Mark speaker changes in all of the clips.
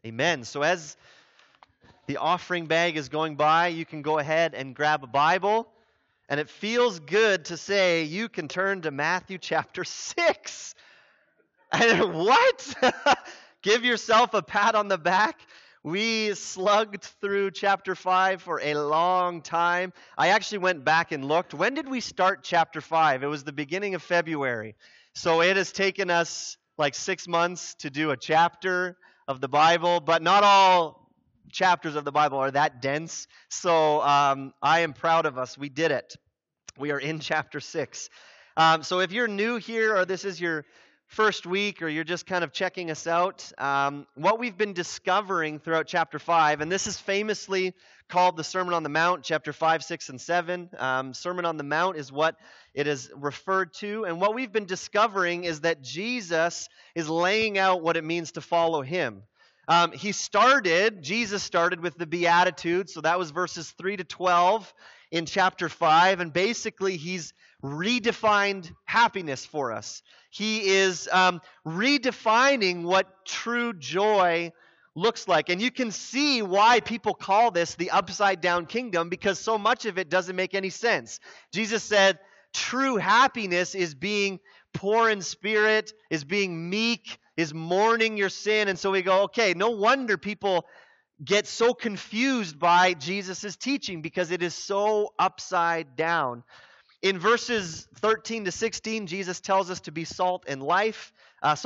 Speaker 1: Amen. So as the offering bag is going by, you can go ahead and grab a Bible. And it feels good to say you can turn to Matthew chapter 6. And what? Give yourself a pat on the back. We slugged through chapter 5 for a long time. I actually went back and looked. When did we start chapter 5? It was the beginning of February. So it has taken us like 6 months to do a chapter of the Bible, but not all chapters of the Bible are that dense. So I am proud of us. We did it. We are in chapter 6. So if you're new here or this is your first week or you're just kind of checking us out, what we've been discovering throughout chapter 5, and this is famously called the Sermon on the Mount, chapter 5, 6, and 7. Sermon on the Mount is what it is referred to. And what we've been discovering is that Jesus is laying out what it means to follow him. Jesus started with the Beatitudes, so that was verses 3 to 12 in chapter 5, and basically he's redefined happiness for us. He is redefining what true joy looks like. And you can see why people call this the upside down kingdom, because so much of it doesn't make any sense. Jesus said true happiness is being poor in spirit, is being meek, is mourning your sin. And so we go, okay, no wonder people get so confused by Jesus' teaching, because it is so upside down. In verses 13 to 16, Jesus tells us to be salt and light. And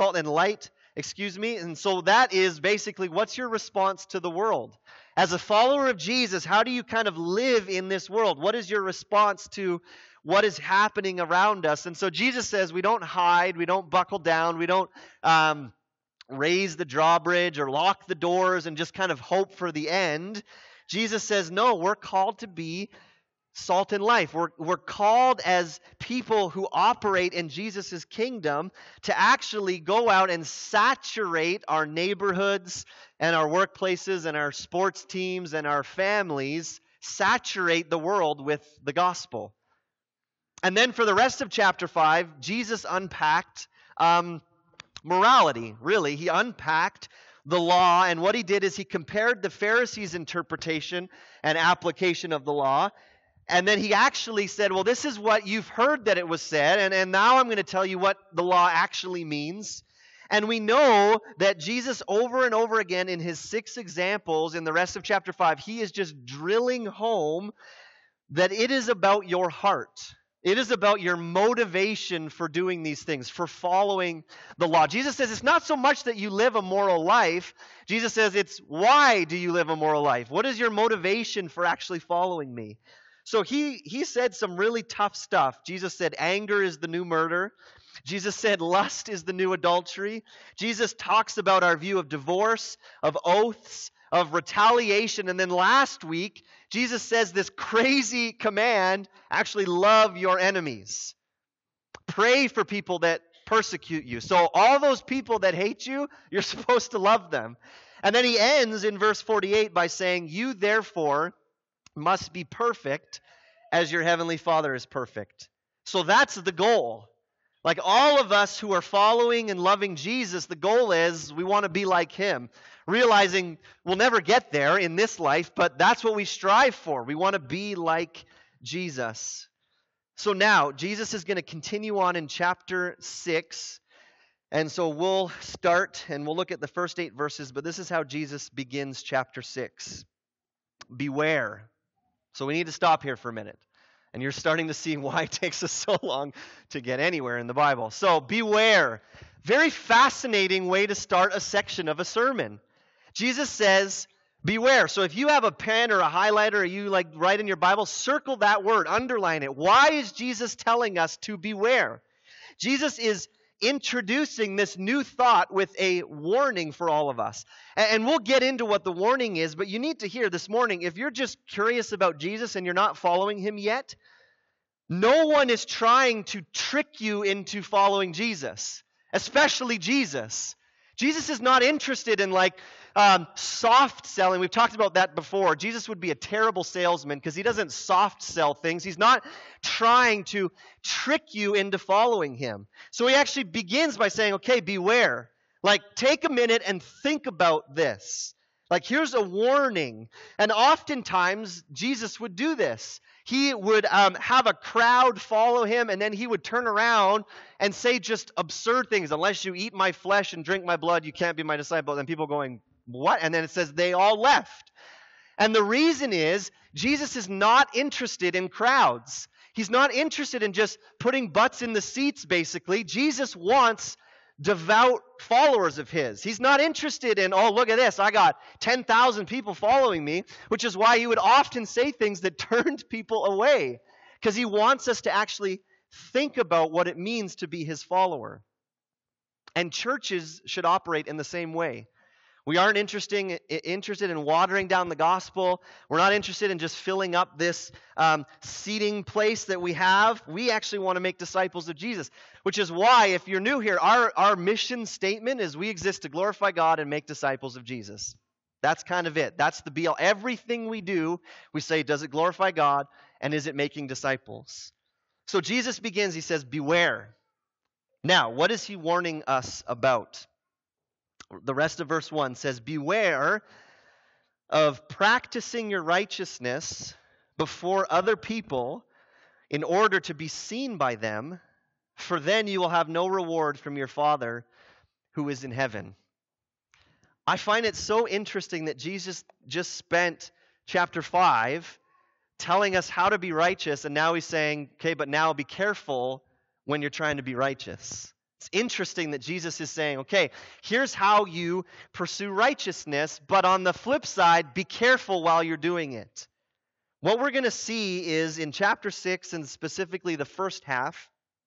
Speaker 1: so that is basically, what's your response to the world? As a follower of Jesus, how do you kind of live in this world? What is your response to what is happening around us? And so Jesus says we don't hide, we don't buckle down, we don't raise the drawbridge or lock the doors and just kind of hope for the end. Jesus says, no, we're called to be salt and life. We're called as people who operate in Jesus' kingdom to actually go out and saturate our neighborhoods and our workplaces and our sports teams and our families, saturate the world with the gospel. And then for the rest of chapter 5, Jesus unpacked morality, really. He unpacked the law, and what he did is he compared the Pharisees' interpretation and application of the law, and then he actually said, well, this is what you've heard that it was said, and now I'm going to tell you what the law actually means. And we know that Jesus, over and over again in his 6 examples in the rest of chapter 5, he is just drilling home that it is about your heart. It is about your motivation for doing these things, for following the law. Jesus says it's not so much that you live a moral life. Jesus says it's why do you live a moral life? What is your motivation for actually following me? So he said some really tough stuff. Jesus said anger is the new murder. Jesus said lust is the new adultery. Jesus talks about our view of divorce, of oaths, of retaliation. And then last week, Jesus says this crazy command, actually love your enemies. Pray for people that persecute you. So all those people that hate you, you're supposed to love them. And then he ends in verse 48 by saying, you therefore must be perfect as your heavenly Father is perfect. So that's the goal. Like all of us who are following and loving Jesus, the goal is we want to be like him. Realizing we'll never get there in this life, but that's what we strive for. We want to be like Jesus. So now, Jesus is going to continue on in chapter 6. And so we'll start and we'll look at the first 8 verses, but this is how Jesus begins chapter 6. Beware. So we need to stop here for a minute. And you're starting to see why it takes us so long to get anywhere in the Bible. So beware. Very fascinating way to start a section of a sermon. Jesus says, beware. So if you have a pen or a highlighter, or you like write in your Bible, circle that word, underline it. Why is Jesus telling us to beware? Jesus is introducing this new thought with a warning for all of us. And we'll get into what the warning is, but you need to hear this morning, if you're just curious about Jesus and you're not following him yet, no one is trying to trick you into following Jesus, especially Jesus. Jesus is not interested in soft selling. We've talked about that before. Jesus would be a terrible salesman because he doesn't soft sell things. He's not trying to trick you into following him. So he actually begins by saying, okay, beware. Like, take a minute and think about this. Like, here's a warning. And oftentimes, Jesus would do this. He would have a crowd follow him, and then he would turn around and say just absurd things. Unless you eat my flesh and drink my blood, you can't be my disciple. And people going, what? And then it says they all left. And the reason is, Jesus is not interested in crowds. He's not interested in just putting butts in the seats, basically. Jesus wants devout followers of his. He's not interested in, oh, look at this, I got 10,000 people following me, which is why he would often say things that turned people away, because he wants us to actually think about what it means to be his follower. And churches should operate in the same way. We aren't interested in watering down the gospel. We're not interested in just filling up this seating place that we have. We actually want to make disciples of Jesus, which is why, if you're new here, our mission statement is we exist to glorify God and make disciples of Jesus. That's kind of it. That's the be-all. Everything we do, we say, does it glorify God, and is it making disciples? So Jesus begins, he says, beware. Now, what is he warning us about? The rest of verse 1 says, beware of practicing your righteousness before other people in order to be seen by them, for then you will have no reward from your Father who is in heaven. I find it so interesting that Jesus just spent chapter 5 telling us how to be righteous, and now he's saying, okay, but now be careful when you're trying to be righteous. It's interesting that Jesus is saying, okay, here's how you pursue righteousness, but on the flip side, be careful while you're doing it. What we're going to see is in chapter 6, and specifically the first half,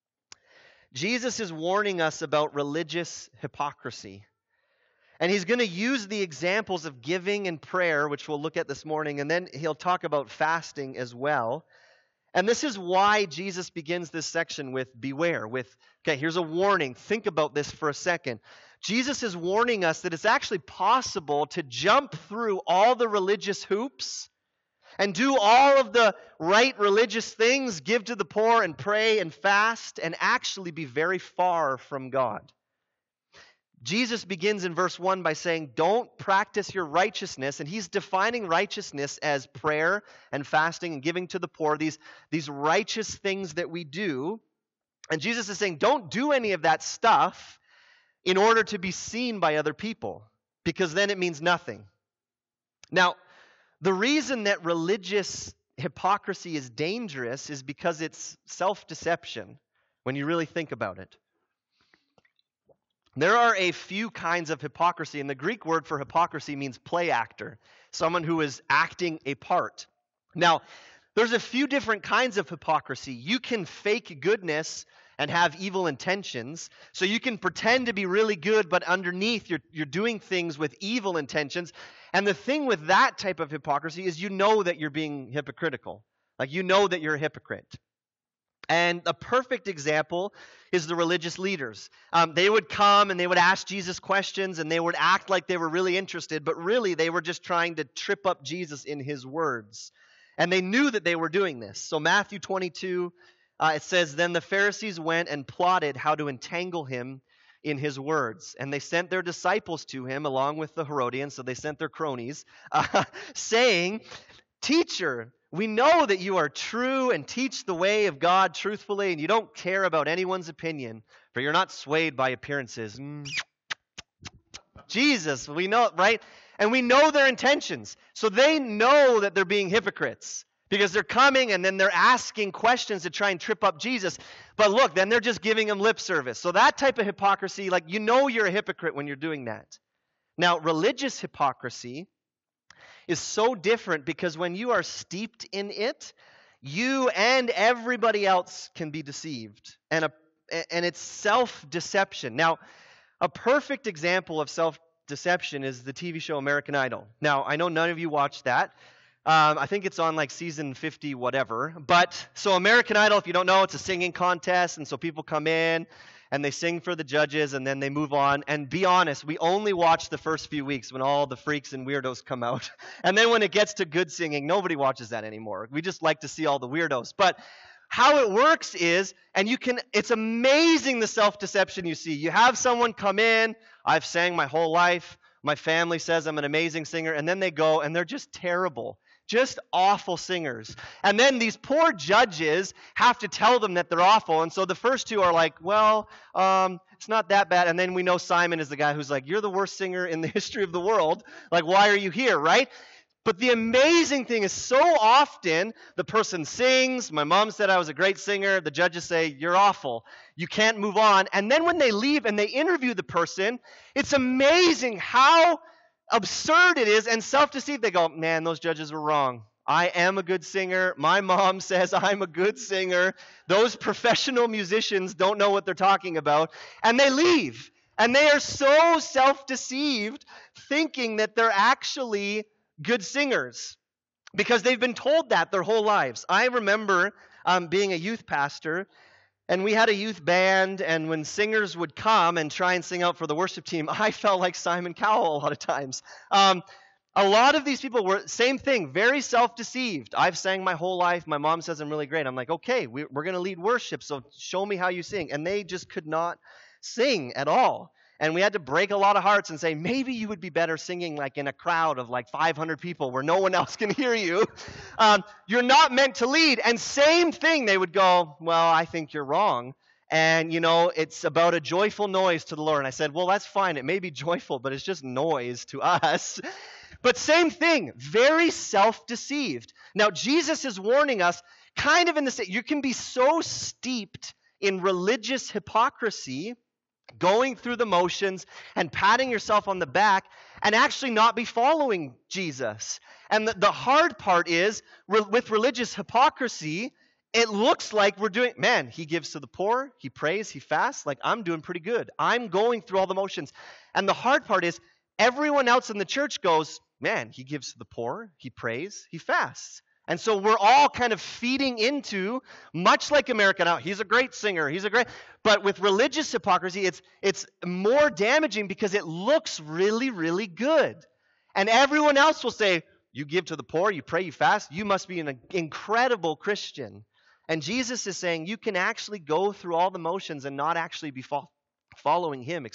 Speaker 1: Jesus is warning us about religious hypocrisy. And he's going to use the examples of giving and prayer, which we'll look at this morning, and then he'll talk about fasting as well. And this is why Jesus begins this section with beware, with, okay, here's a warning. Think about this for a second. Jesus is warning us that it's actually possible to jump through all the religious hoops and do all of the right religious things, give to the poor and pray and fast, and actually be very far from God. Jesus begins in verse 1 by saying, don't practice your righteousness. And he's defining righteousness as prayer and fasting and giving to the poor, these righteous things that we do. And Jesus is saying, don't do any of that stuff in order to be seen by other people, because then it means nothing. Now, the reason that religious hypocrisy is dangerous is because it's self-deception when you really think about it. There are a few kinds of hypocrisy, and the Greek word for hypocrisy means play actor, someone who is acting a part. Now, there's a few different kinds of hypocrisy. You can fake goodness and have evil intentions. So you can pretend to be really good, but underneath you're doing things with evil intentions. And the thing with that type of hypocrisy is you know that you're being hypocritical. Like, you know that you're a hypocrite. And a perfect example is the religious leaders. They would come and they would ask Jesus questions, and they would act like they were really interested, but really they were just trying to trip up Jesus in his words. And they knew that they were doing this. So Matthew 22, it says, then the Pharisees went and plotted how to entangle him in his words. And they sent their disciples to him along with the Herodians, so they sent their cronies, saying, Teacher, we know that you are true and teach the way of God truthfully, and you don't care about anyone's opinion, for you're not swayed by appearances. Jesus, we know, right? And we know their intentions. So they know that they're being hypocrites because they're coming and then they're asking questions to try and trip up Jesus. But look, then they're just giving him lip service. So that type of hypocrisy, like, you know you're a hypocrite when you're doing that. Now, religious hypocrisy is so different because when you are steeped in it, you and everybody else can be deceived. And it's self-deception. Now, a perfect example of self-deception is the TV show American Idol. Now, I know none of you watched that. I think it's on like season 50 whatever. But so American Idol, if you don't know, it's a singing contest. And so people come in and they sing for the judges and then they move on. And be honest, we only watch the first few weeks when all the freaks and weirdos come out. And then when it gets to good singing, nobody watches that anymore. We just like to see all the weirdos. But how it works is, it's amazing the self-deception you see. You have someone come in, I've sang my whole life, my family says I'm an amazing singer, and then they go and they're just terrible, just awful singers. And then these poor judges have to tell them that they're awful. And so the first two are like, well, it's not that bad. And then we know Simon is the guy who's like, you're the worst singer in the history of the world. Like, why are you here, right? But the amazing thing is so often the person sings. My mom said I was a great singer. The judges say, you're awful. You can't move on. And then when they leave and they interview the person, it's amazing how absurd it is and self-deceived. They go, man, those judges were wrong. I am a good singer. My mom says I'm a good singer. Those professional musicians don't know what they're talking about. And they leave. And they are so self-deceived, thinking that they're actually good singers because they've been told that their whole lives. I remember being a youth pastor, and we had a youth band, and when singers would come and try and sing out for the worship team, I felt like Simon Cowell a lot of times. A lot of these people were, same thing, very self-deceived. I've sang my whole life. My mom says I'm really great. I'm like, okay, we're going to lead worship, so show me how you sing. And they just could not sing at all. And we had to break a lot of hearts and say, maybe you would be better singing like in a crowd of like 500 people where no one else can hear you. You're not meant to lead. And same thing, they would go, well, I think you're wrong. And, it's about a joyful noise to the Lord. And I said, well, that's fine. It may be joyful, but it's just noise to us. But same thing, very self-deceived. Now, Jesus is warning us kind of in the same, you can be so steeped in religious hypocrisy, going through the motions and patting yourself on the back and actually not be following Jesus. And the hard part is, with religious hypocrisy, it looks like we're doing, man, he gives to the poor, he prays, he fasts, like I'm doing pretty good. I'm going through all the motions. And the hard part is, everyone else in the church goes, man, he gives to the poor, he prays, he fasts. And so we're all kind of feeding into, much like America now, he's a great singer, but with religious hypocrisy, it's more damaging because it looks really, really good. And everyone else will say, you give to the poor, you pray, you fast, you must be an incredible Christian. And Jesus is saying you can actually go through all the motions and not actually be following him,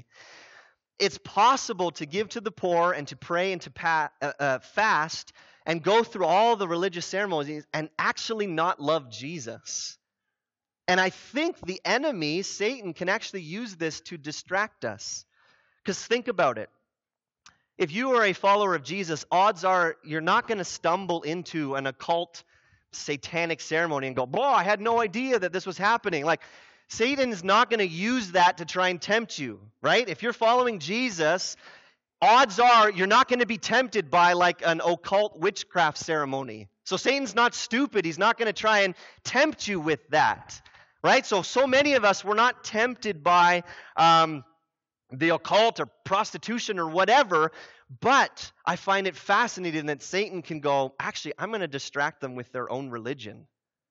Speaker 1: It's possible to give to the poor and to pray and to fast and go through all the religious ceremonies and actually not love Jesus. And I think the enemy, Satan, can actually use this to distract us. Because think about it. If you are a follower of Jesus, odds are you're not going to stumble into an occult satanic ceremony and go, boy, I had no idea that this was happening. Like, Satan is not going to use that to try and tempt you, right? If you're following Jesus, odds are you're not going to be tempted by like an occult witchcraft ceremony. So Satan's not stupid. He's not going to try and tempt you with that, right? So many of us, we're not tempted by the occult or prostitution or whatever, but I find it fascinating that Satan can go, actually, I'm going to distract them with their own religion.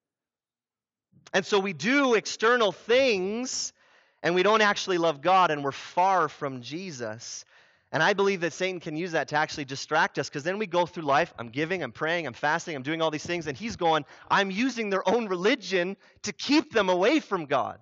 Speaker 1: And so we do external things, and we don't actually love God, and we're far from Jesus. And I believe that Satan can use that to actually distract us, because then we go through life, I'm giving, I'm praying, I'm fasting, I'm doing all these things, and he's going, I'm using their own religion to keep them away from God.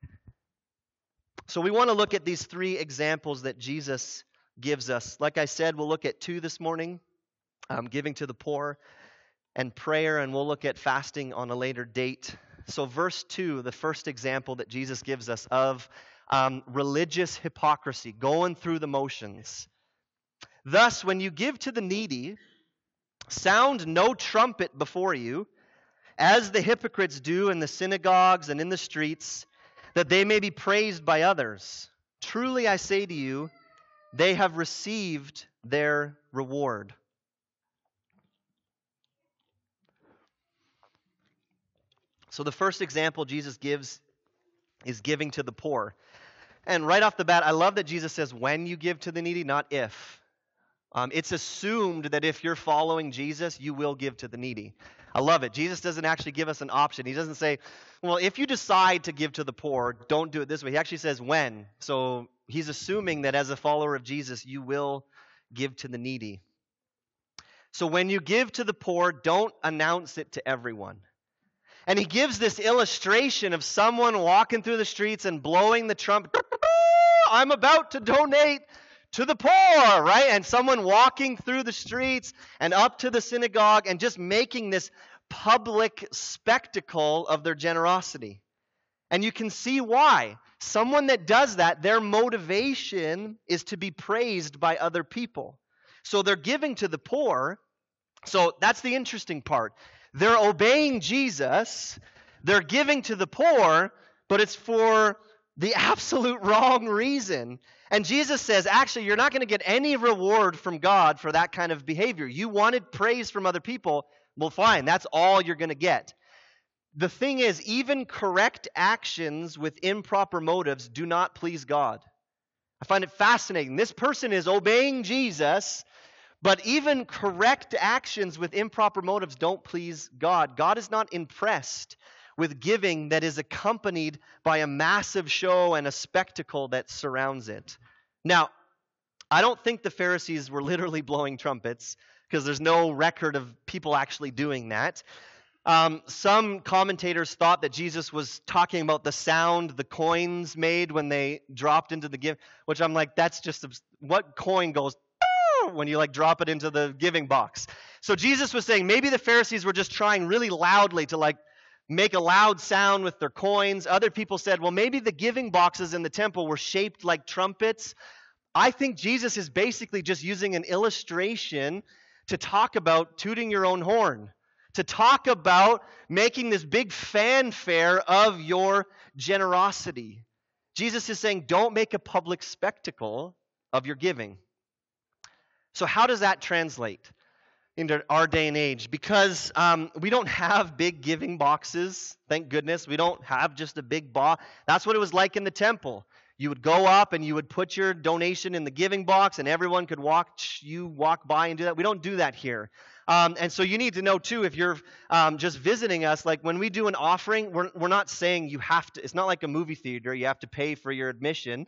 Speaker 1: So we want to look at these three examples that Jesus gives us. Like I said, we'll look at two this morning, giving to the poor and prayer, and we'll look at fasting on a later date. So verse 2, the first example that Jesus gives us of religious hypocrisy, going through the motions. Thus, when you give to the needy, sound no trumpet before you, as the hypocrites do in the synagogues and in the streets, that they may be praised by others. Truly I say to you, they have received their reward. So the first example Jesus gives is giving to the poor. And right off the bat, I love that Jesus says when you give to the needy, not if. It's assumed that if you're following Jesus, you will give to the needy. I love it. Jesus doesn't actually give us an option. He doesn't say, well, if you decide to give to the poor, don't do it this way. He actually says when. So he's assuming that as a follower of Jesus, you will give to the needy. So when you give to the poor, don't announce it to everyone. And he gives this illustration of someone walking through the streets and blowing the trumpet. I'm about to donate to the poor, right? And someone walking through the streets and up to the synagogue and just making this public spectacle of their generosity. And you can see why. Someone that does that, their motivation is to be praised by other people. So they're giving to the poor. So that's the interesting part. They're obeying Jesus, they're giving to the poor, but it's for the absolute wrong reason. And Jesus says, actually, you're not going to get any reward from God for that kind of behavior. You wanted praise from other people. Well, fine, that's all you're going to get. The thing is, even correct actions with improper motives do not please God. I find it fascinating. This person is obeying Jesus, but even correct actions with improper motives don't please God. God is not impressed with giving that is accompanied by a massive show and a spectacle that surrounds it. Now, I don't think the Pharisees were literally blowing trumpets, because there's no record of people actually doing that. Some commentators thought that Jesus was talking about the sound the coins made when they dropped into the gift, which I'm like, that's just, what coin goes when you like drop it into the giving box? So Jesus was saying maybe the Pharisees were just trying really loudly to like make a loud sound with their coins. Other people said, well, maybe the giving boxes in the temple were shaped like trumpets. I think Jesus is basically just using an illustration to talk about tooting your own horn, to talk about making this big fanfare of your generosity. Jesus is saying, don't make a public spectacle of your giving. So how does that translate into our day and age? Because we don't have big giving boxes, thank goodness. We don't have just a big box. That's what it was like in the temple. You would go up and you would put your donation in the giving box, and everyone could walk by and do that. We don't do that here. And so you need to know, too, if you're just visiting us, like when we do an offering, we're not saying you have to. It's not like a movie theater. You have to pay for your admission.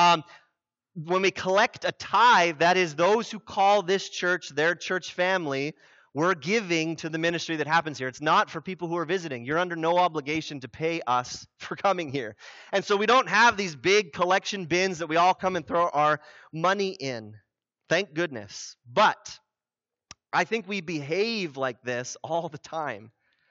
Speaker 1: When we collect a tithe, that is those who call this church their church family. We're giving to the ministry that happens here. It's not for people who are visiting. You're under no obligation to pay us for coming here. And so we don't have these big collection bins that we all come and throw our money in. Thank goodness. But I think we behave like this all the time.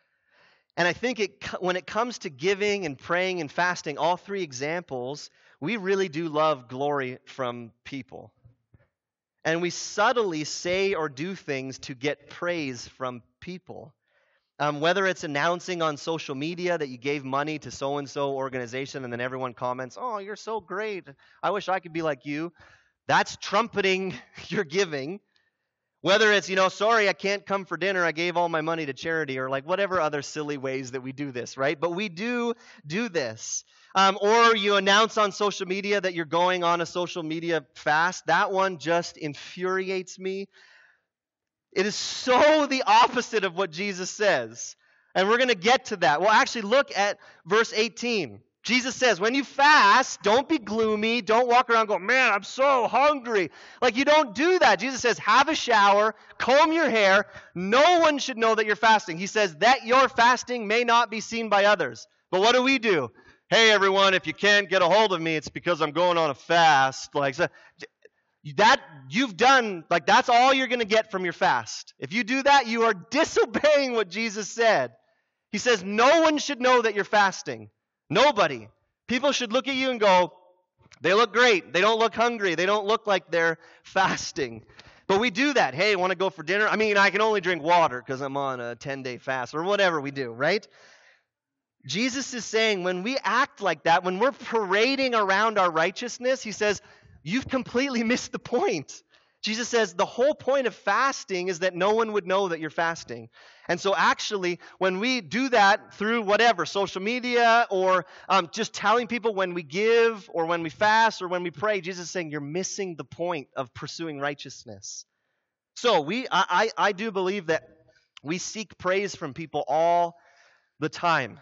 Speaker 1: And I think when it comes to giving and praying and fasting, all three examples, we really do love glory from people. And we subtly say or do things to get praise from people. Whether it's announcing on social media that you gave money to so-and-so organization and then everyone comments, oh, you're so great. I wish I could be like you. That's trumpeting your giving. Whether it's, sorry, I can't come for dinner. I gave all my money to charity, or like whatever other silly ways that we do this, right? But we do this. Or you announce on social media that you're going on a social media fast. That one just infuriates me. It is so the opposite of what Jesus says. And we're going to get to that. Well, actually, look at verse 18. Jesus says, when you fast, don't be gloomy. Don't walk around going, man, I'm so hungry. Like, you don't do that. Jesus says, have a shower, comb your hair. No one should know that you're fasting. He says that your fasting may not be seen by others. But what do? Hey, everyone, if you can't get a hold of me, it's because I'm going on a fast. Like, so that you've done, like, that's all you're going to get from your fast. If you do that, you are disobeying what Jesus said. He says no one should know that you're fasting. Nobody. People should look at you and go, they look great. They don't look hungry. They don't look like they're fasting. But we do that. Hey, want to go for dinner? I mean, I can only drink water because I'm on a 10-day fast, or whatever we do, right? Jesus is saying when we act like that, when we're parading around our righteousness, he says, you've completely missed the point. Jesus says the whole point of fasting is that no one would know that you're fasting. And so actually, when we do that through whatever, social media, or just telling people when we give or when we fast or when we pray, Jesus is saying you're missing the point of pursuing righteousness. So I do believe that we seek praise from people all the time.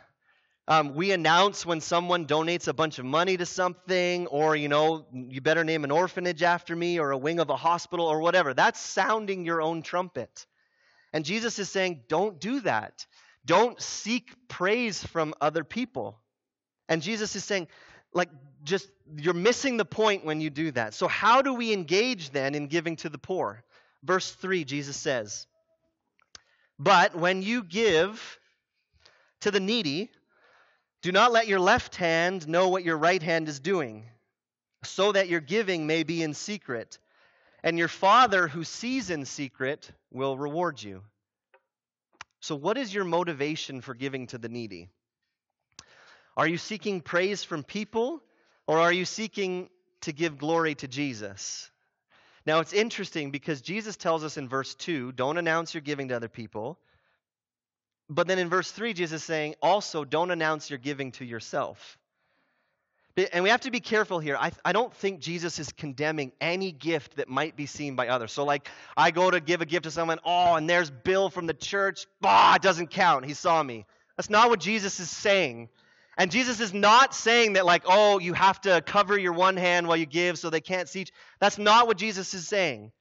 Speaker 1: We announce when someone donates a bunch of money to something, or, you better name an orphanage after me, or a wing of a hospital, or whatever. That's sounding your own trumpet. And Jesus is saying, don't do that. Don't seek praise from other people. And Jesus is saying, like, just you're missing the point when you do that. So how do we engage then in giving to the poor? Verse 3, Jesus says, "But when you give to the needy, do not let your left hand know what your right hand is doing, so that your giving may be in secret, and your Father who sees in secret will reward you." So what is your motivation for giving to the needy? Are you seeking praise from people, or are you seeking to give glory to Jesus? Now, it's interesting because Jesus tells us in verse 2, don't announce your giving to other people. But then in verse 3, Jesus is saying, also, don't announce your giving to yourself. And we have to be careful here. I don't think Jesus is condemning any gift that might be seen by others. So like, I go to give a gift to someone, and there's Bill from the church. It doesn't count. He saw me. That's not what Jesus is saying. And Jesus is not saying that like, you have to cover your one hand while you give so they can't see. That's not what Jesus is saying.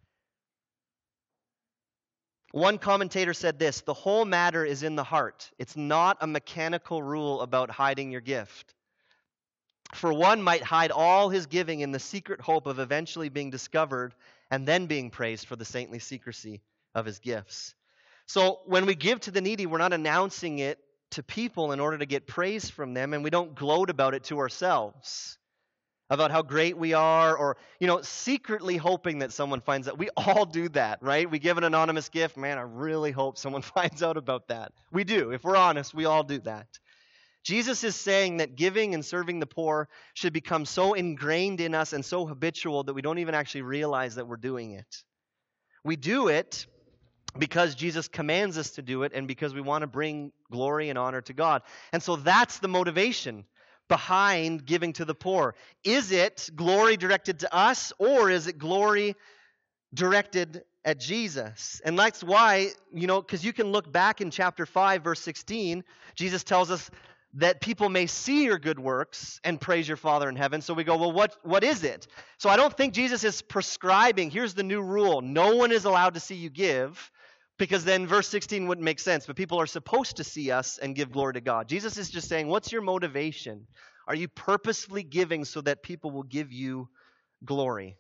Speaker 1: One commentator said this, the whole matter is in the heart. It's not a mechanical rule about hiding your gift. For one might hide all his giving in the secret hope of eventually being discovered and then being praised for the saintly secrecy of his gifts. So when we give to the needy, we're not announcing it to people in order to get praise from them, and we don't gloat about it to ourselves, about how great we are, or, secretly hoping that someone finds out. We all do that, right? We give an anonymous gift. Man, I really hope someone finds out about that. We do. If we're honest, we all do that. Jesus is saying that giving and serving the poor should become so ingrained in us and so habitual that we don't even actually realize that we're doing it. We do it because Jesus commands us to do it and because we want to bring glory and honor to God. And so that's the motivation behind giving to the poor. Is it glory directed to us, or is it glory directed at Jesus? And that's why, because you can look back in chapter 5, verse 16, Jesus tells us that people may see your good works and praise your Father in heaven. So we go, well, what is it? So I don't think Jesus is prescribing, here's the new rule, no one is allowed to see you give, because then verse 16 wouldn't make sense. But people are supposed to see us and give glory to God. Jesus is just saying, what's your motivation? Are you purposefully giving so that people will give you glory?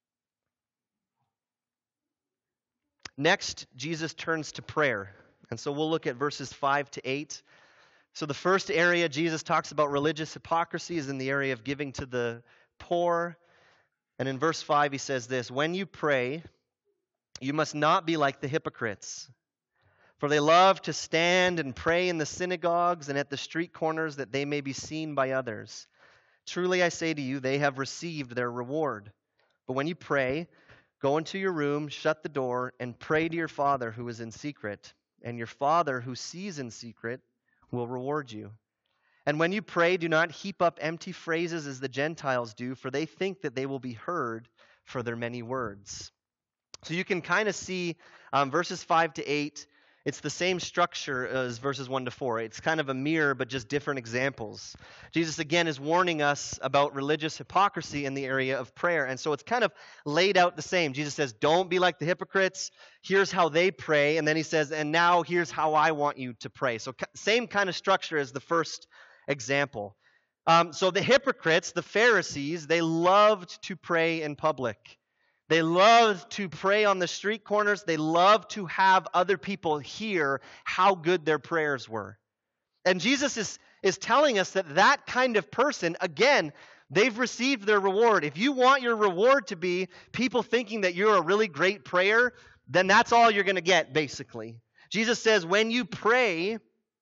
Speaker 1: Next, Jesus turns to prayer. And so we'll look at verses 5 to 8. So the first area Jesus talks about religious hypocrisy is in the area of giving to the poor. And in verse 5 he says this, when you pray, you must not be like the hypocrites, for they love to stand and pray in the synagogues and at the street corners that they may be seen by others. Truly I say to you, they have received their reward. But when you pray, go into your room, shut the door, and pray to your Father who is in secret, and your Father who sees in secret will reward you. And when you pray, do not heap up empty phrases as the Gentiles do, for they think that they will be heard for their many words. So you can kind of see verses 5 to 8, it's the same structure as verses 1 to 4. It's kind of a mirror, but just different examples. Jesus, again, is warning us about religious hypocrisy in the area of prayer. And so it's kind of laid out the same. Jesus says, don't be like the hypocrites. Here's how they pray. And then he says, and now here's how I want you to pray. So same kind of structure as the first example. So the hypocrites, the Pharisees, they loved to pray in public. They loved to pray on the street corners. They loved to have other people hear how good their prayers were. And Jesus is telling us that kind of person, again, they've received their reward. If you want your reward to be people thinking that you're a really great prayer, then that's all you're going to get, basically. Jesus says, when you pray,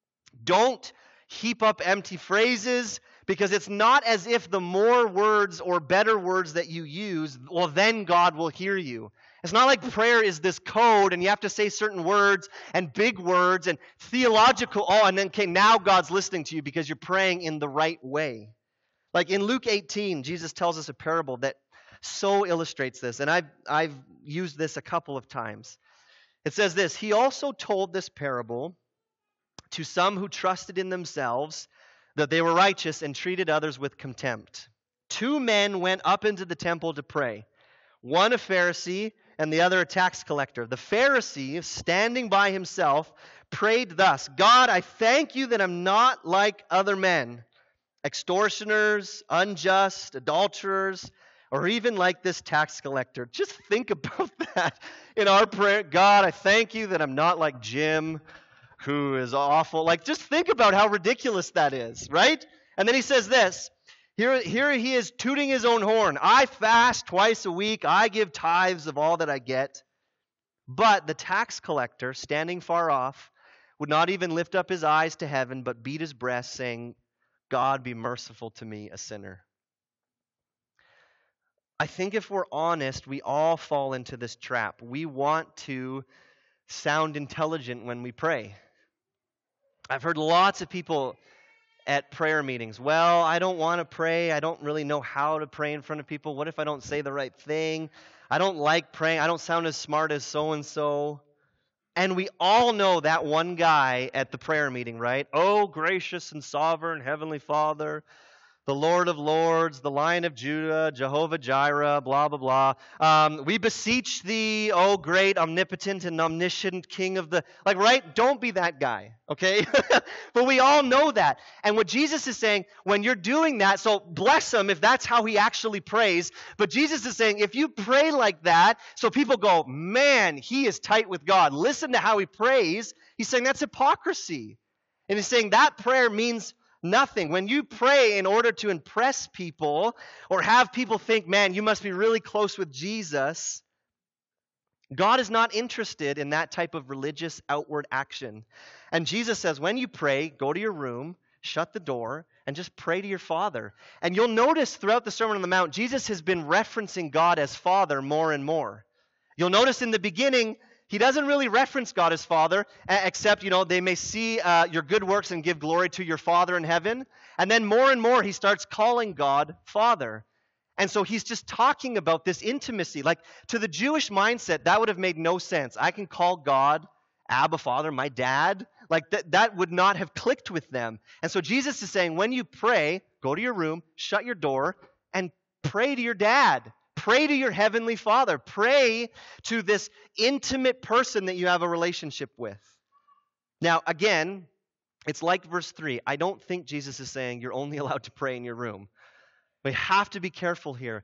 Speaker 1: don't heap up empty phrases, because it's not as if the more words or better words that you use, well, then God will hear you. It's not like prayer is this code and you have to say certain words and big words and theological, and then, okay, now God's listening to you because you're praying in the right way. Like in Luke 18, Jesus tells us a parable that so illustrates this, and I've used this a couple of times. It says this, he also told this parable to some who trusted in themselves that they were righteous and treated others with contempt. 2 men went up into the temple to pray, one a Pharisee and the other a tax collector. The Pharisee, standing by himself, prayed thus, God, I thank you that I'm not like other men, extortioners, unjust, adulterers, or even like this tax collector. Just think about that in our prayer. God, I thank you that I'm not like Jim, who is awful. Like, just think about how ridiculous that is, right? And then he says this. Here he is tooting his own horn. I fast twice a week. I give tithes of all that I get. But the tax collector, standing far off, would not even lift up his eyes to heaven, but beat his breast, saying, God, be merciful to me, a sinner. I think if we're honest, we all fall into this trap. We want to sound intelligent when we pray. I've heard lots of people at prayer meetings, well, I don't want to pray. I don't really know how to pray in front of people. What if I don't say the right thing? I don't like praying. I don't sound as smart as so-and-so. And we all know that one guy at the prayer meeting, right? Oh, gracious and sovereign Heavenly Father, the Lord of Lords, the Lion of Judah, Jehovah Jireh, blah, blah, blah. We beseech thee, oh great, omnipotent and omniscient King of the... Like, right? Don't be that guy, okay? But we all know that. And what Jesus is saying, when you're doing that, so bless him if that's how he actually prays. But Jesus is saying, if you pray like that, so people go, man, he is tight with God. Listen to how he prays. He's saying that's hypocrisy. And he's saying that prayer means nothing. When you pray in order to impress people or have people think, man, you must be really close with Jesus, God is not interested in that type of religious outward action. And Jesus says, when you pray, go to your room, shut the door, and just pray to your Father. And you'll notice throughout the Sermon on the Mount, Jesus has been referencing God as Father more and more. You'll notice in the beginning, he doesn't really reference God as Father, except, they may see your good works and give glory to your Father in heaven. And then more and more, he starts calling God Father. And so he's just talking about this intimacy. Like, to the Jewish mindset, that would have made no sense. I can call God Abba, Father, my dad. Like, that would not have clicked with them. And so Jesus is saying, when you pray, go to your room, shut your door, and pray to your dad. Pray to your heavenly Father. Pray to this intimate person that you have a relationship with. Now, again, it's like verse 3. I don't think Jesus is saying you're only allowed to pray in your room. We have to be careful here.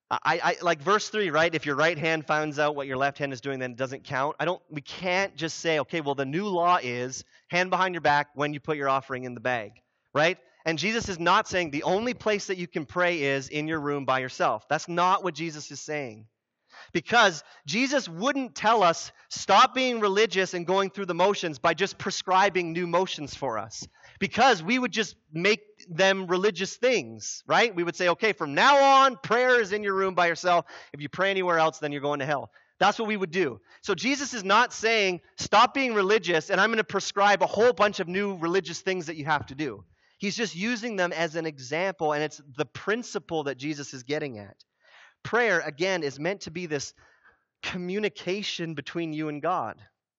Speaker 1: I like verse 3, right? If your right hand finds out what your left hand is doing, then it doesn't count. We can't just say, okay, well, the new law is hand behind your back when you put your offering in the bag, right? And Jesus is not saying the only place that you can pray is in your room by yourself. That's not what Jesus is saying. Because Jesus wouldn't tell us, stop being religious and going through the motions by just prescribing new motions for us. Because we would just make them religious things, right? We would say, okay, from now on, prayer is in your room by yourself. If you pray anywhere else, then you're going to hell. That's what we would do. So Jesus is not saying, stop being religious, and I'm going to prescribe a whole bunch of new religious things that you have to do. He's just using them as an example, and it's the principle that Jesus is getting at. Prayer, again, is meant to be this communication between you and God.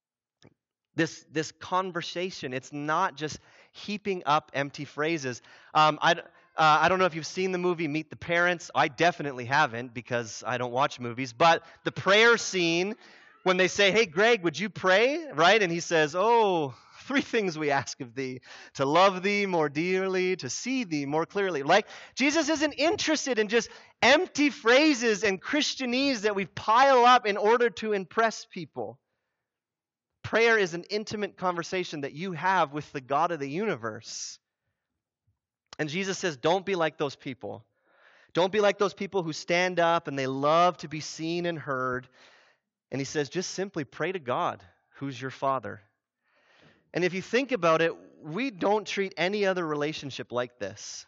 Speaker 1: This conversation. It's not just heaping up empty phrases. I don't know if you've seen the movie Meet the Parents. I definitely haven't because I don't watch movies. But the prayer scene, when they say, hey, Greg, would you pray? Right? And he says, 3 things we ask of thee: to love thee more dearly, to see thee more clearly. Like, Jesus isn't interested in just empty phrases and Christianese that we pile up in order to impress people. Prayer is an intimate conversation that you have with the God of the universe. And Jesus says, don't be like those people. Don't be like those people who stand up and they love to be seen and heard. And he says, just simply pray to God, who's your Father. And if you think about it, we don't treat any other relationship like this.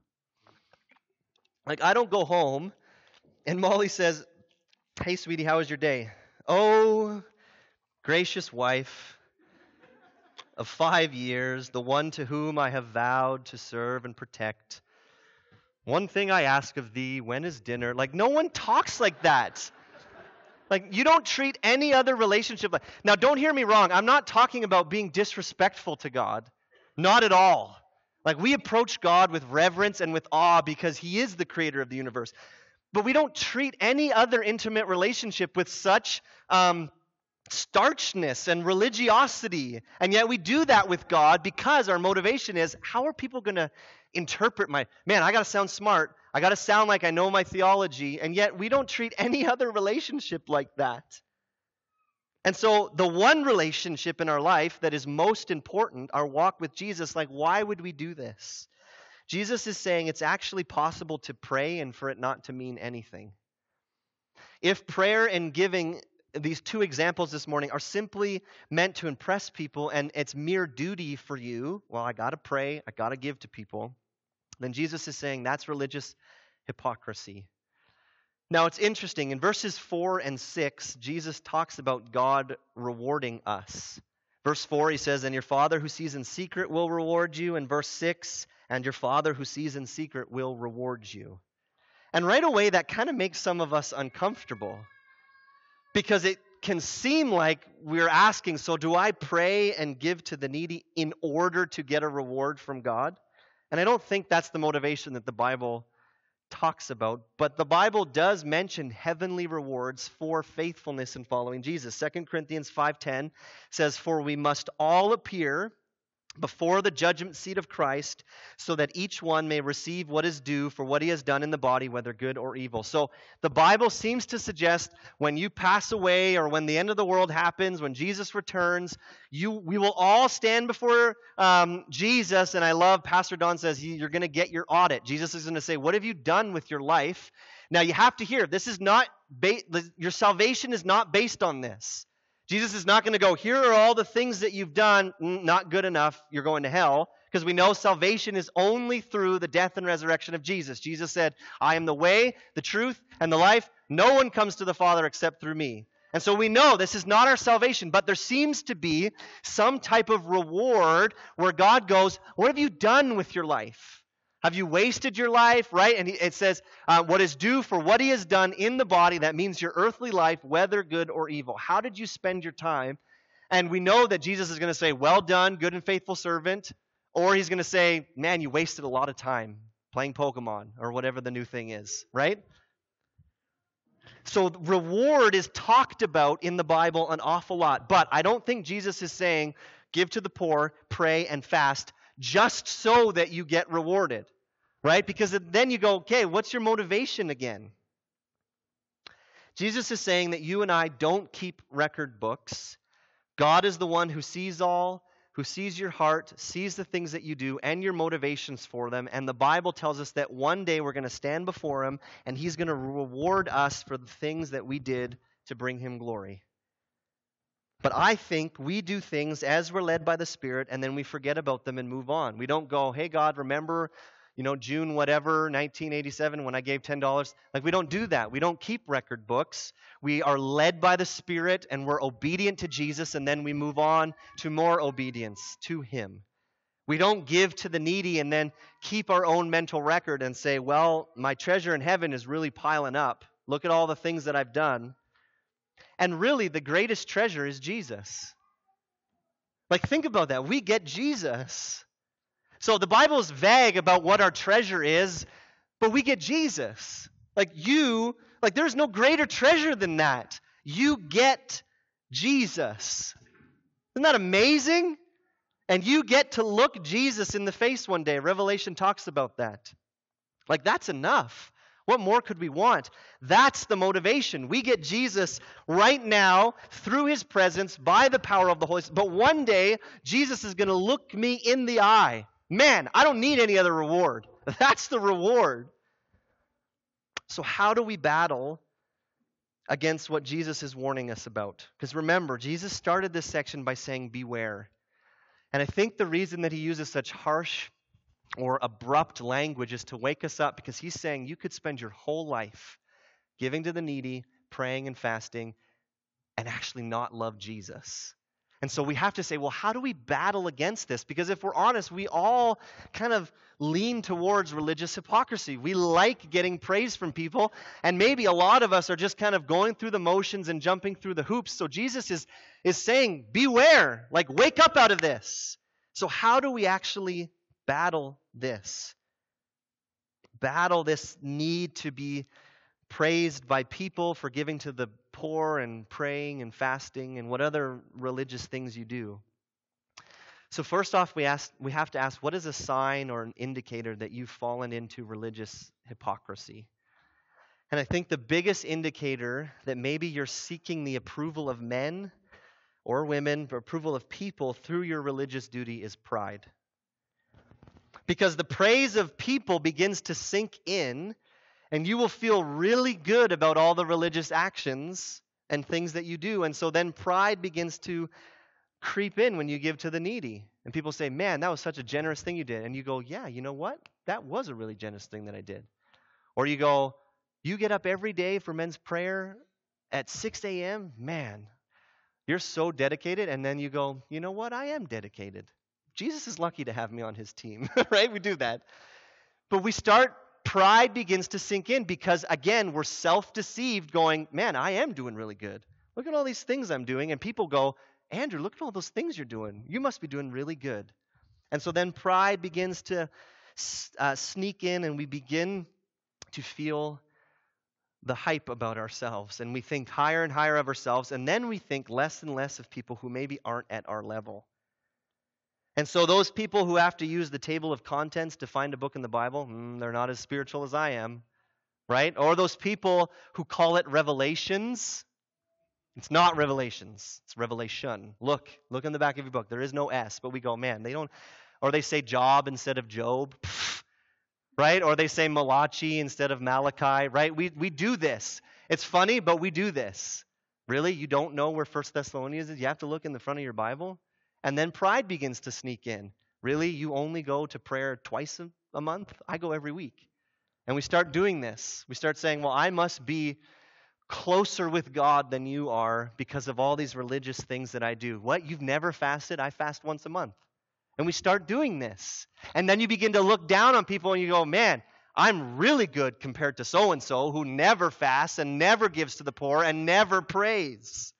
Speaker 1: Like, I don't go home and Molly says, hey, sweetie, how was your day? Oh, gracious wife of 5 years, the one to whom I have vowed to serve and protect. One thing I ask of thee, when is dinner? Like, no one talks like that. Like, you don't treat any other relationship like... Now, don't hear me wrong. I'm not talking about being disrespectful to God. Not at all. Like, we approach God with reverence and with awe because he is the creator of the universe. But we don't treat any other intimate relationship with such starchness and religiosity. And yet we do that with God because our motivation is, how are people going to interpret man, I got to sound smart. I got to sound like I know my theology. And yet we don't treat any other relationship like that. And so the one relationship in our life that is most important, our walk with Jesus, like, why would we do this? Jesus is saying it's actually possible to pray and for it not to mean anything. If prayer and giving, these two examples this morning, are simply meant to impress people and it's mere duty for you, well, I got to pray, I got to give to people, then Jesus is saying that's religious hypocrisy. Now, it's interesting. In verses 4 and 6, Jesus talks about God rewarding us. Verse 4, he says, and your Father who sees in secret will reward you. And verse 6, and your Father who sees in secret will reward you. And right away, that kind of makes some of us uncomfortable because it can seem like we're asking, so do I pray and give to the needy in order to get a reward from God? And I don't think that's the motivation that the Bible talks about, but the Bible does mention heavenly rewards for faithfulness in following Jesus. 2 Corinthians 5:10 says, for we must all appear before the judgment seat of Christ, so that each one may receive what is due for what he has done in the body, whether good or evil. So the Bible seems to suggest when you pass away or when the end of the world happens, when Jesus returns, we will all stand before Jesus. And I love, Pastor Don says, you're going to get your audit. Jesus is going to say, what have you done with your life? Now you have to hear, this is not, your salvation is not based on this. Jesus is not going to go, here are all the things that you've done, not good enough, you're going to hell, because we know salvation is only through the death and resurrection of Jesus. Jesus said, I am the way, the truth, and the life. No one comes to the Father except through me. And so we know this is not our salvation, but there seems to be some type of reward where God goes, what have you done with your life? Have you wasted your life, right? And it says, what is due for what he has done in the body, that means your earthly life, whether good or evil. How did you spend your time? And we know that Jesus is going to say, well done, good and faithful servant. Or he's going to say, man, you wasted a lot of time playing Pokemon or whatever the new thing is, right? So reward is talked about in the Bible an awful lot. But I don't think Jesus is saying, give to the poor, pray, and fast, just so that you get rewarded, right? Because then you go, okay, what's your motivation again? Jesus is saying that you and I don't keep record books. God is the one who sees all, who sees your heart, sees the things that you do and your motivations for them. And the Bible tells us that one day we're going to stand before him and he's going to reward us for the things that we did to bring him glory. But I think we do things as we're led by the Spirit, and then we forget about them and move on. We don't go, hey, God, remember, June whatever, 1987, when I gave $10. Like, we don't do that. We don't keep record books. We are led by the Spirit, and we're obedient to Jesus, and then we move on to more obedience to him. We don't give to the needy and then keep our own mental record and say, well, my treasure in heaven is really piling up. Look at all the things that I've done. And really, the greatest treasure is Jesus. Like, think about that. We get Jesus. So the Bible is vague about what our treasure is, but we get Jesus. There's no greater treasure than that. You get Jesus. Isn't that amazing? And you get to look Jesus in the face one day. Revelation talks about that. Like, that's enough. What more could we want? That's the motivation. We get Jesus right now through his presence by the power of the Holy Spirit. But one day, Jesus is going to look me in the eye. Man, I don't need any other reward. That's the reward. So how do we battle against what Jesus is warning us about? Because remember, Jesus started this section by saying, beware. And I think the reason that he uses such harsh or abrupt language is to wake us up, because he's saying you could spend your whole life giving to the needy, praying and fasting, and actually not love Jesus. And so we have to say, well, how do we battle against this? Because if we're honest, we all kind of lean towards religious hypocrisy. We like getting praise from people, and maybe a lot of us are just kind of going through the motions and jumping through the hoops. So Jesus is saying, beware, like, wake up out of this. So how do we actually battle this? Battle this need to be praised by people for giving to the poor and praying and fasting and what other religious things you do. So first off, we have to ask, what is a sign or an indicator that you've fallen into religious hypocrisy? And I think the biggest indicator that maybe you're seeking the approval of men or women, or approval of people through your religious duty is pride. Because the praise of people begins to sink in, and you will feel really good about all the religious actions and things that you do. And so then pride begins to creep in when you give to the needy. And people say, man, that was such a generous thing you did. And you go, yeah, you know what? That was a really generous thing that I did. Or you go, you get up every day for men's prayer at 6 a.m.? Man, you're so dedicated. And then you go, you know what? I am dedicated. Jesus is lucky to have me on his team, right? We do that. But pride begins to sink in because, again, we're self-deceived going, man, I am doing really good. Look at all these things I'm doing. And people go, Andrew, look at all those things you're doing. You must be doing really good. And so then pride begins to sneak in, and we begin to feel the hype about ourselves. And we think higher and higher of ourselves, and then we think less and less of people who maybe aren't at our level. And so those people who have to use the table of contents to find a book in the Bible, they're not as spiritual as I am, right? Or those people who call it revelations. It's not revelations. It's revelation. Look in the back of your book. There is no S, but we go, man, they don't. Or they say Job instead of Job, right? Or they say Malachi instead of Malachi, right? We do this. It's funny, but we do this. Really? You don't know where 1 Thessalonians is? You have to look in the front of your Bible? And then pride begins to sneak in. Really? You only go to prayer twice a month? I go every week. And we start doing this. We start saying, well, I must be closer with God than you are because of all these religious things that I do. What? You've never fasted? I fast once a month. And we start doing this. And then you begin to look down on people and you go, man, I'm really good compared to so-and-so who never fasts and never gives to the poor and never prays.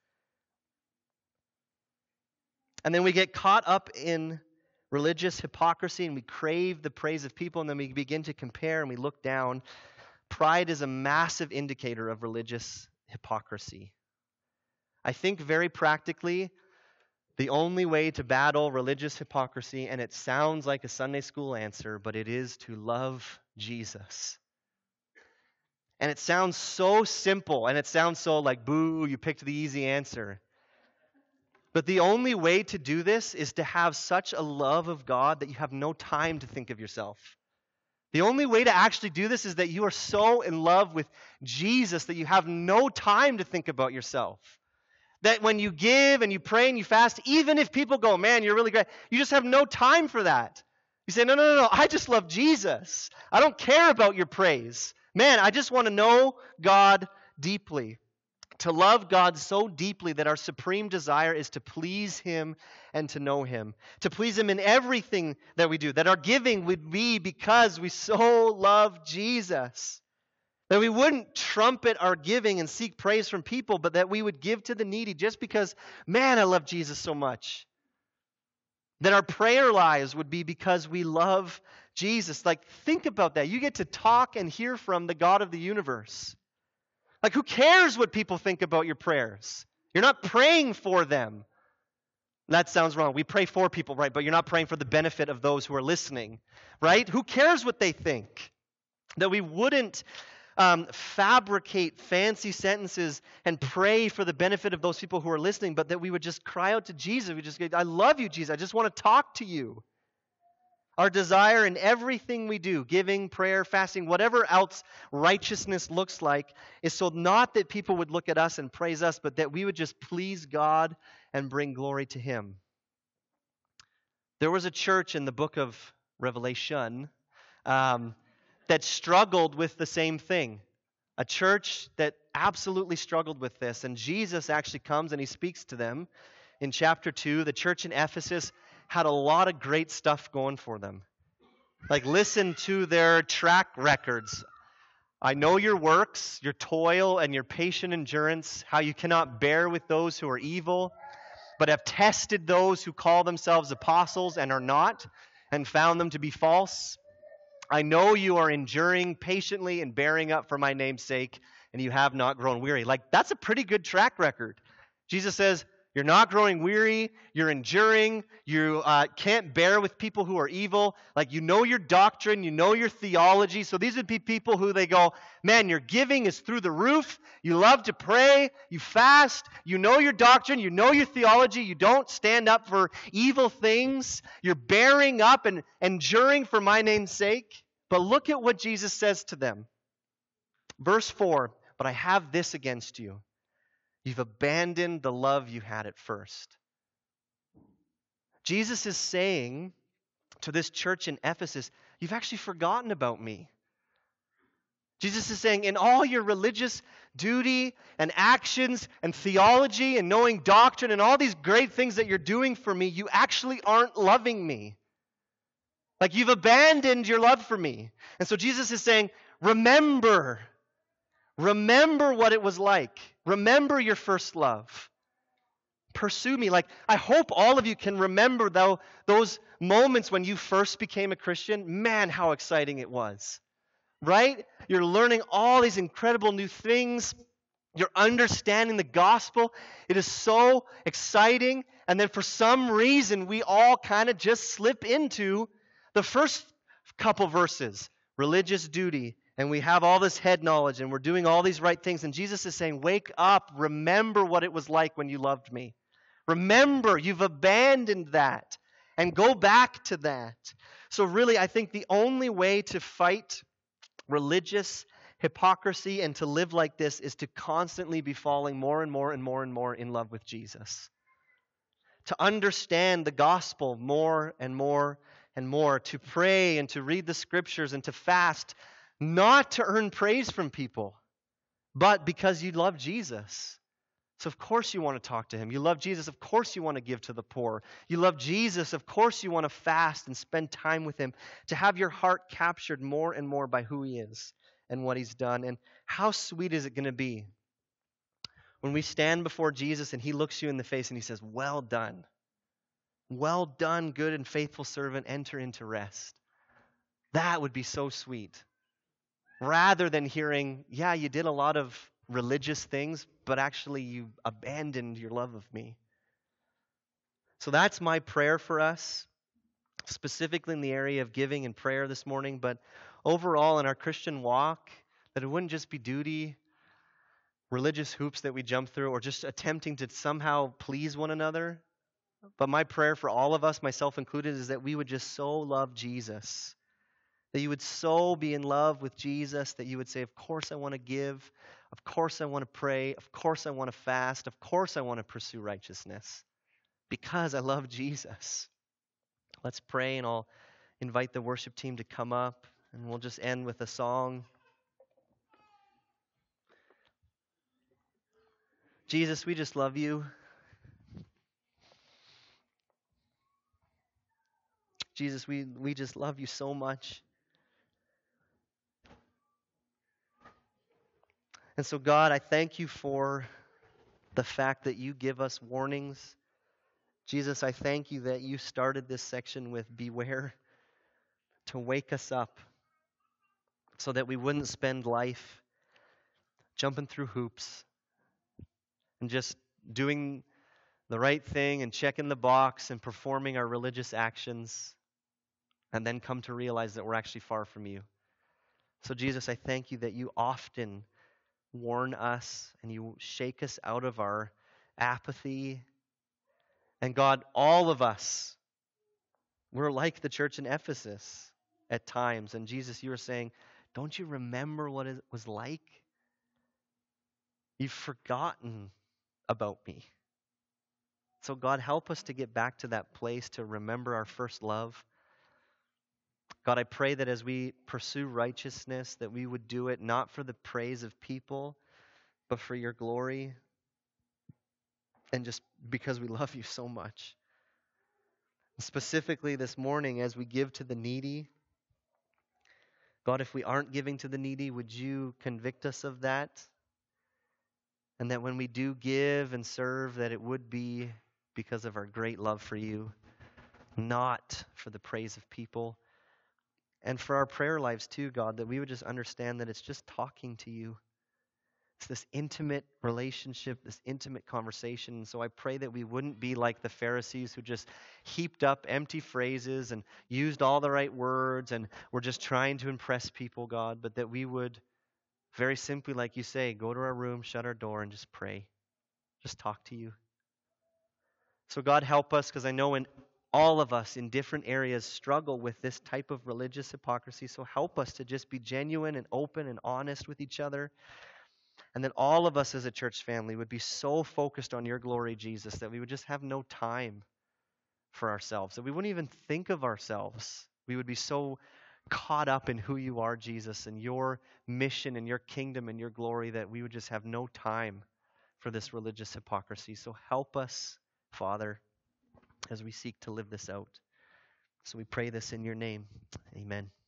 Speaker 1: And then we get caught up in religious hypocrisy and we crave the praise of people, and then we begin to compare and we look down. Pride is a massive indicator of religious hypocrisy. I think very practically, the only way to battle religious hypocrisy, and it sounds like a Sunday school answer, but it is to love Jesus. And it sounds so simple, and it sounds so like, boo, you picked the easy answer. But the only way to do this is to have such a love of God that you have no time to think of yourself. The only way to actually do this is that you are so in love with Jesus that you have no time to think about yourself. That when you give and you pray and you fast, even if people go, man, you're really great, you just have no time for that. You say, no, I just love Jesus. I don't care about your praise. Man, I just want to know God deeply. To love God so deeply that our supreme desire is to please Him and to know Him. To please Him in everything that we do. That our giving would be because we so love Jesus. That we wouldn't trumpet our giving and seek praise from people, but that we would give to the needy just because, man, I love Jesus so much. That our prayer lives would be because we love Jesus. Like, think about that. You get to talk and hear from the God of the universe. Like, who cares what people think about your prayers? You're not praying for them. That sounds wrong. We pray for people, right? But you're not praying for the benefit of those who are listening, right? Who cares what they think? That we wouldn't fabricate fancy sentences and pray for the benefit of those people who are listening, but that we would just cry out to Jesus. We just go, I love you, Jesus. I just want to talk to you. Our desire in everything we do, giving, prayer, fasting, whatever else righteousness looks like, is so not that people would look at us and praise us, but that we would just please God and bring glory to Him. There was a church in the book of Revelation that struggled with the same thing. A church that absolutely struggled with this. And Jesus actually comes and He speaks to them. In chapter 2, the church in Ephesus had a lot of great stuff going for them. Like, listen to their track records. I know your works, your toil, and your patient endurance, how you cannot bear with those who are evil, but have tested those who call themselves apostles and are not, and found them to be false. I know you are enduring patiently and bearing up for my name's sake, and you have not grown weary. Like, that's a pretty good track record. Jesus says, you're not growing weary, you're enduring, you can't bear with people who are evil. Like, you know your doctrine, you know your theology. So these would be people who they go, man, your giving is through the roof, you love to pray, you fast, you know your doctrine, you know your theology, you don't stand up for evil things, you're bearing up and enduring for my name's sake. But look at what Jesus says to them. Verse 4, but I have this against you. You've abandoned the love you had at first. Jesus is saying to this church in Ephesus, you've actually forgotten about me. Jesus is saying, in all your religious duty and actions and theology and knowing doctrine and all these great things that you're doing for me, you actually aren't loving me. Like, you've abandoned your love for me. And so Jesus is saying, remember what it was like. Remember your first love. Pursue me. Like, I hope all of you can remember those moments when you first became a Christian. Man, how exciting it was. Right? You're learning all these incredible new things. You're understanding the gospel. It is so exciting. And then for some reason, we all kind of just slip into the first couple verses. Religious duty. And we have all this head knowledge. And we're doing all these right things. And Jesus is saying, wake up. Remember what it was like when you loved me. Remember, you've abandoned that. And go back to that. So really, I think the only way to fight religious hypocrisy and to live like this is to constantly be falling more and more and more and more in love with Jesus. To understand the gospel more and more and more. To pray and to read the scriptures and to fast, not to earn praise from people, but because you love Jesus. So of course you want to talk to him. You love Jesus, of course you want to give to the poor. You love Jesus, of course you want to fast and spend time with him, to have your heart captured more and more by who he is and what he's done. And how sweet is it going to be when we stand before Jesus and he looks you in the face and he says, well done. Well done, good and faithful servant, enter into rest. That would be so sweet. Rather than hearing, yeah, you did a lot of religious things, but actually you abandoned your love of me. So that's my prayer for us, specifically in the area of giving and prayer this morning, but overall in our Christian walk, that it wouldn't just be duty, religious hoops that we jump through, or just attempting to somehow please one another. But my prayer for all of us, myself included, is that we would just so love Jesus. That you would so be in love with Jesus that you would say, of course I want to give. Of course I want to pray. Of course I want to fast. Of course I want to pursue righteousness. Because I love Jesus. Let's pray, and I'll invite the worship team to come up. And we'll just end with a song. Jesus, we just love you. Jesus, we just love you so much. And so, God, I thank you for the fact that you give us warnings. Jesus, I thank you that you started this section with beware, to wake us up so that we wouldn't spend life jumping through hoops and just doing the right thing and checking the box and performing our religious actions and then come to realize that we're actually far from you. So, Jesus, I thank you that you often warn us and you shake us out of our apathy. And God, all of us, we're like the church in Ephesus at times. And Jesus, you were saying, don't you remember what it was like? You've forgotten about me. So God, help us to get back to that place to remember our first love. God, I pray that as we pursue righteousness, that we would do it not for the praise of people, but for your glory, and just because we love you so much. Specifically this morning, as we give to the needy, God, if we aren't giving to the needy, would you convict us of that? And that when we do give and serve, that it would be because of our great love for you, not for the praise of people. And for our prayer lives too, God, that we would just understand that it's just talking to you. It's this intimate relationship, this intimate conversation. And so I pray that we wouldn't be like the Pharisees who just heaped up empty phrases and used all the right words and were just trying to impress people, God, but that we would very simply, like you say, go to our room, shut our door, and just pray. Just talk to you. So God, help us, because I know all of us in different areas struggle with this type of religious hypocrisy. So help us to just be genuine and open and honest with each other. And then all of us as a church family would be so focused on your glory, Jesus, that we would just have no time for ourselves, that we wouldn't even think of ourselves. We would be so caught up in who you are, Jesus, and your mission and your kingdom and your glory that we would just have no time for this religious hypocrisy. So help us, Father, as we seek to live this out. So we pray this in your name. Amen.